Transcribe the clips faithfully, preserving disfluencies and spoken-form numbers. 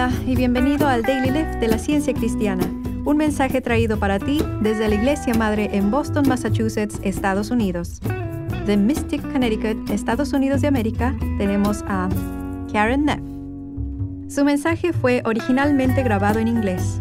Hola y bienvenido al Daily Lift de la Ciencia Cristiana, un mensaje traído para ti desde la Iglesia Madre en Boston, Massachusetts, Estados Unidos. De Mystic, Connecticut, Estados Unidos de América, tenemos a Karen Neff. Su mensaje fue originalmente grabado en inglés.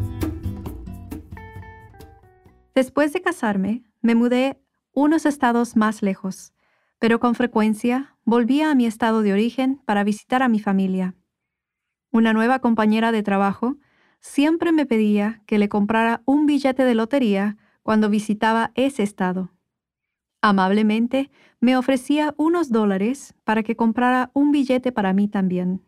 Después de casarme, me mudé unos estados más lejos, pero con frecuencia volvía a mi estado de origen para visitar a mi familia. Una nueva compañera de trabajo siempre me pedía que le comprara un billete de lotería cuando visitaba ese estado. Amablemente me ofrecía unos dólares para que comprara un billete para mí también.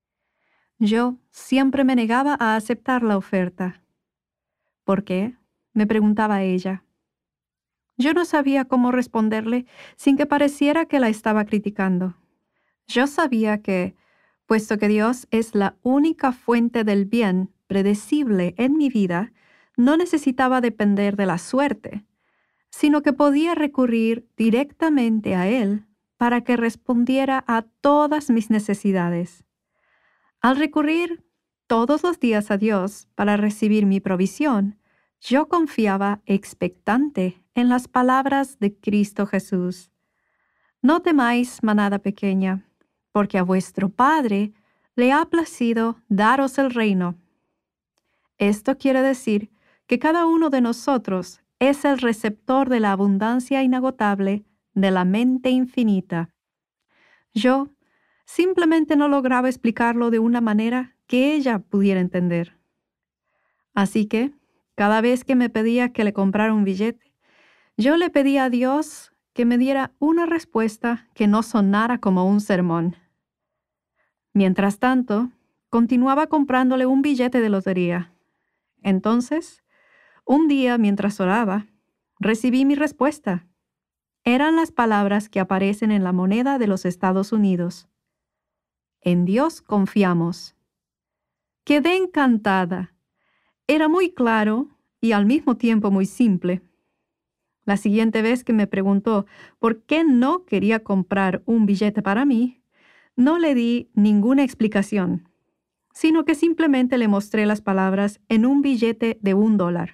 Yo siempre me negaba a aceptar la oferta. ¿Por qué?, me preguntaba ella. Yo no sabía cómo responderle sin que pareciera que la estaba criticando. Yo sabía que, puesto que Dios es la única fuente del bien predecible en mi vida, no necesitaba depender de la suerte, sino que podía recurrir directamente a Él para que respondiera a todas mis necesidades. Al recurrir todos los días a Dios para recibir mi provisión, yo confiaba expectante en las palabras de Cristo Jesús. No temáis, manada pequeña, porque a vuestro Padre le ha placido daros el reino. Esto quiere decir que cada uno de nosotros es el receptor de la abundancia inagotable de la mente infinita. Yo simplemente no lograba explicarlo de una manera que ella pudiera entender. Así que, cada vez que me pedía que le comprara un billete, yo le pedía a Dios que me diera una respuesta que no sonara como un sermón. Mientras tanto, continuaba comprándole un billete de lotería. Entonces, un día mientras oraba, recibí mi respuesta. Eran las palabras que aparecen en la moneda de los Estados Unidos. En Dios confiamos. Quedé encantada. Era muy claro y al mismo tiempo muy simple. La siguiente vez que me preguntó por qué no quería comprar un billete para mí, no le di ninguna explicación, sino que simplemente le mostré las palabras en un billete de un dólar.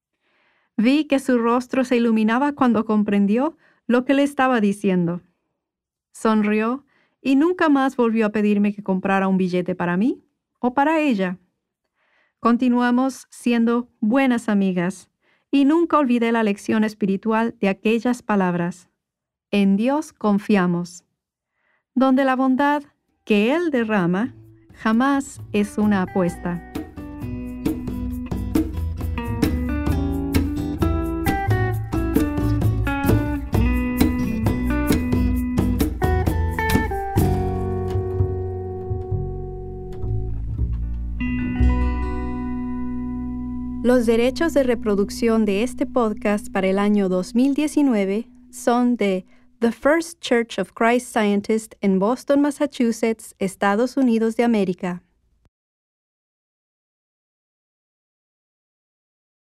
Vi que su rostro se iluminaba cuando comprendió lo que le estaba diciendo. Sonrió y nunca más volvió a pedirme que comprara un billete para mí o para ella. Continuamos siendo buenas amigas y nunca olvidé la lección espiritual de aquellas palabras. En Dios confiamos, donde la bondad que Él derrama jamás es una apuesta. Los derechos de reproducción de este podcast para el año dos mil diecinueve son de The First Church of Christ Scientist en Boston, Massachusetts, Estados Unidos de América.